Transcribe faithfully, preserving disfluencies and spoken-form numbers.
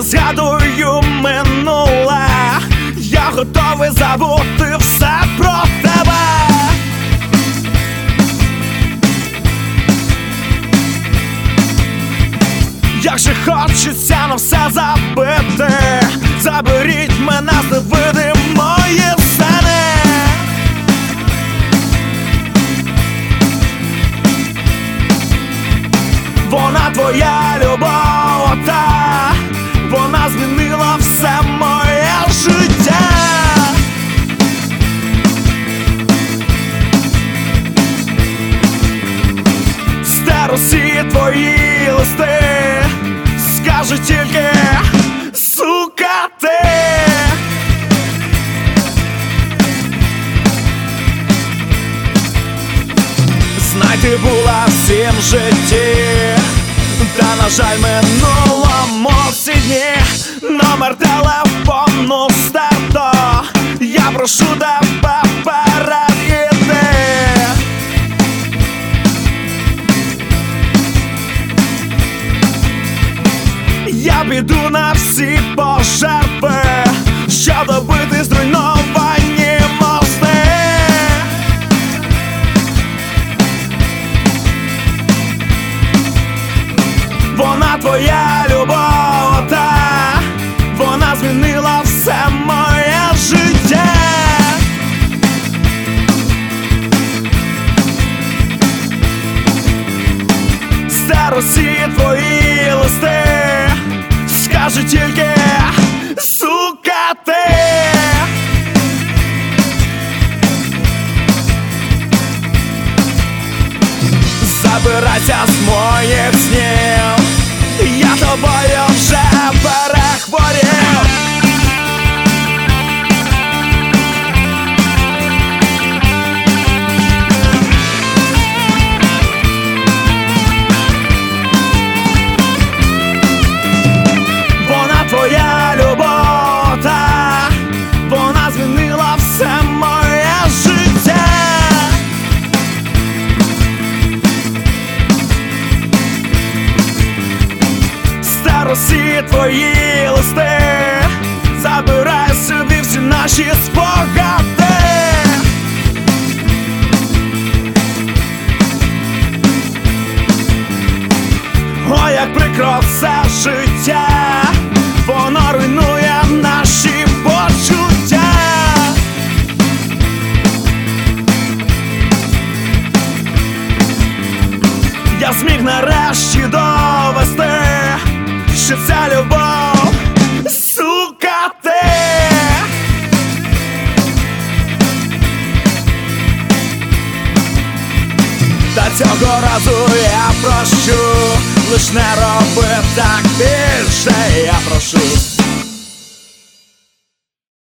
згадую минуле, я готовий забути все про тебе. Як же хочеться на все забити, заберіть мене з невидимої сцени. Вона твоя любов, та вона змінила все моє життя. Стеру всі твої листи, скажи тільки, сука, ти. Знай, ти була всім в житті, та, на жаль, минулому всі дні. Номер телефону стерто, я прошу тебе перевірити. Я піду на всі пожертви, щоб добити зруйновані мости. Вона твоя любов, та вона змінила все моє життя. Стеру всі твої листи, скажи тільки, сука, ти. Забирайся з моїх снів, я тобою вже перехворів. Вона твоя любов, та вона змінила все моє життя. Стеру всі твої листи, забирай собі всі наші спогади. Ой, як прикро все життя, воно руйнує наші почуття. Я зміг нарешті довести, що ця любов, сука, ти. Та цього разу я прощу, лиш не роби так більше, я прошу.